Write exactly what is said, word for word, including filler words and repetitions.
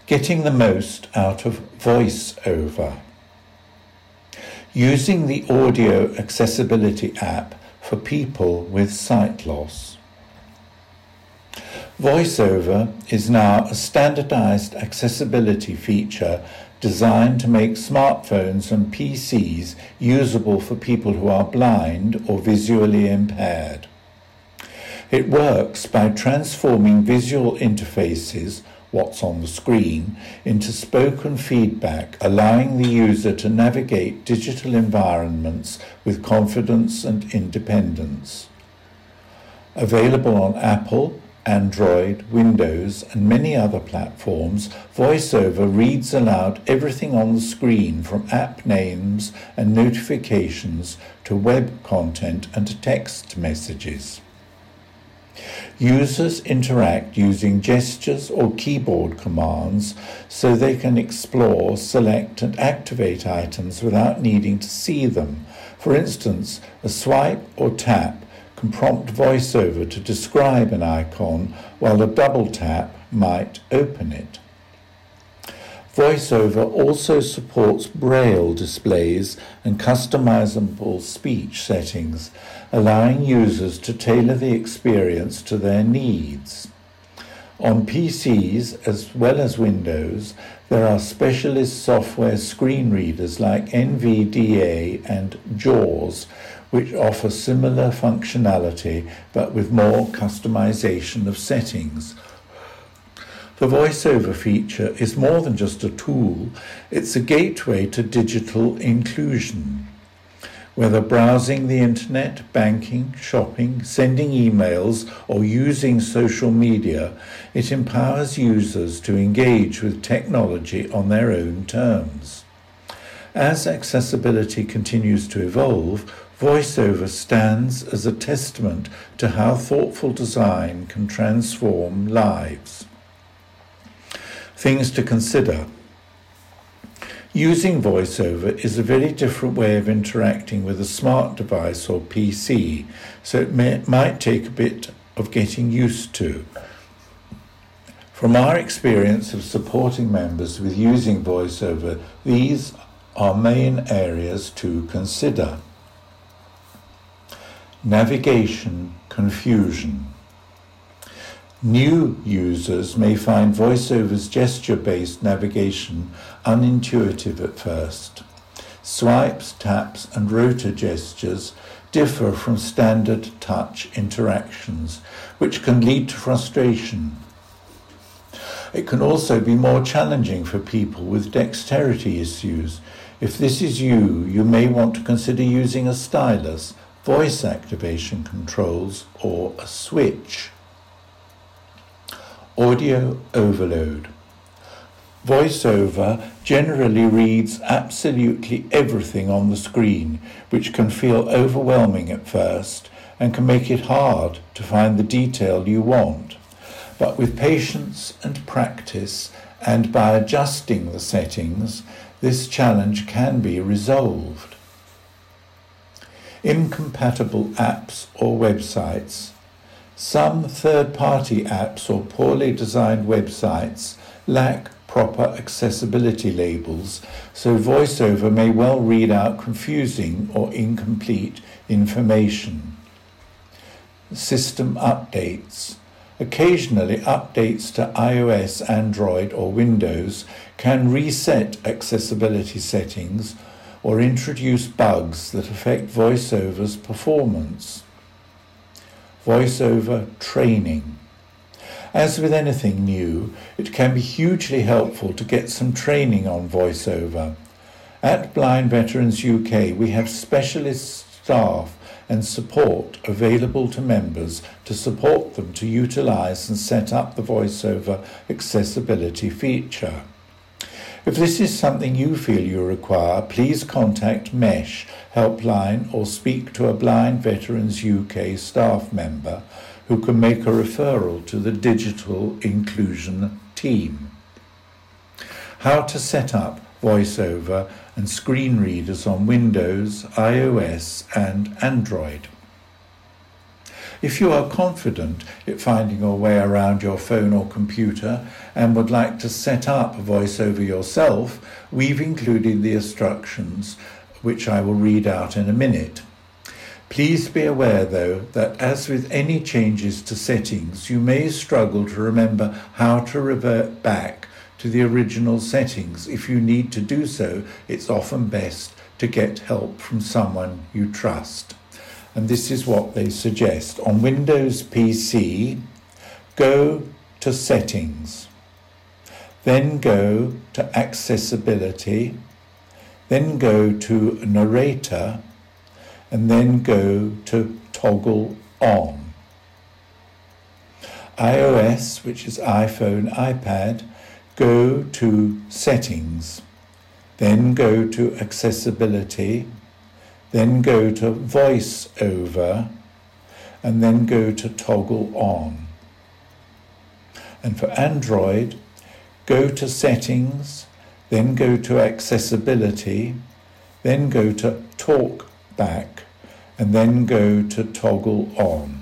Getting the most out of VoiceOver. Using the audio accessibility app for people with sight loss. VoiceOver is now a standardized accessibility feature designed to make smartphones and P Cs usable for people who are blind or visually impaired. It works by transforming visual interfaces, what's on the screen, into spoken feedback, allowing the user to navigate digital environments with confidence and independence. Available on Apple, Android, Windows, and many other platforms, VoiceOver reads aloud everything on the screen from app names and notifications to web content and to text messages. Users interact using gestures or keyboard commands so they can explore, select, and activate items without needing to see them. For instance, a swipe or tap can prompt VoiceOver to describe an icon, while a double tap might open it. VoiceOver also supports Braille displays and customizable speech settings, allowing users to tailor the experience to their needs. On P Cs as well as Windows, there are specialist software screen readers like N V D A and JAWS, which offer similar functionality but with more customization of settings. The VoiceOver feature is more than just a tool, it's a gateway to digital inclusion. Whether browsing the internet, banking, shopping, sending emails, or using social media, it empowers users to engage with technology on their own terms. As accessibility continues to evolve, VoiceOver stands as a testament to how thoughtful design can transform lives. Things to consider. Using VoiceOver is a very different way of interacting with a smart device or P C, so it may, might take a bit of getting used to. From our experience of supporting members with using VoiceOver, these are main areas to consider. Navigation confusion. New users may find VoiceOver's gesture-based navigation unintuitive at first. Swipes, taps, and rotor gestures differ from standard touch interactions, which can lead to frustration. It can also be more challenging for people with dexterity issues. If this is you, you may want to consider using a stylus, voice activation controls, or a switch. Audio overload. VoiceOver generally reads absolutely everything on the screen, which can feel overwhelming at first and can make it hard to find the detail you want. But with patience and practice, and by adjusting the settings, this challenge can be resolved. Incompatible apps or websites. Some third-party apps or poorly designed websites lack proper accessibility labels, so VoiceOver may well read out confusing or incomplete information. System updates. Occasionally, updates to iOS, Android, or Windows can reset accessibility settings or introduce bugs that affect VoiceOver's performance. VoiceOver training. As with anything new, it can be hugely helpful to get some training on VoiceOver. At Blind Veterans U K, we have specialist staff and support available to members to support them to utilise and set up the VoiceOver accessibility feature. If this is something you feel you require, please contact MESH Helpline or speak to a Blind Veterans U K staff member who can make a referral to the digital inclusion team. How to set up VoiceOver and screen readers on Windows, iOS and Android. If you are confident at finding your way around your phone or computer and would like to set up VoiceOver yourself, we've included the instructions which I will read out in a minute. Please be aware, though, that as with any changes to settings, you may struggle to remember how to revert back to the original settings. If you need to do so, it's often best to get help from someone you trust. And this is what they suggest. On Windows P C, go to Settings, then go to Accessibility, then go to Narrator, and then go to Toggle On. iOS, which is iPhone, iPad, go to Settings, then go to Accessibility, then go to VoiceOver, and then go to Toggle On. And for Android, go to Settings, then go to Accessibility, then go to Talk Back, and then go to Toggle On.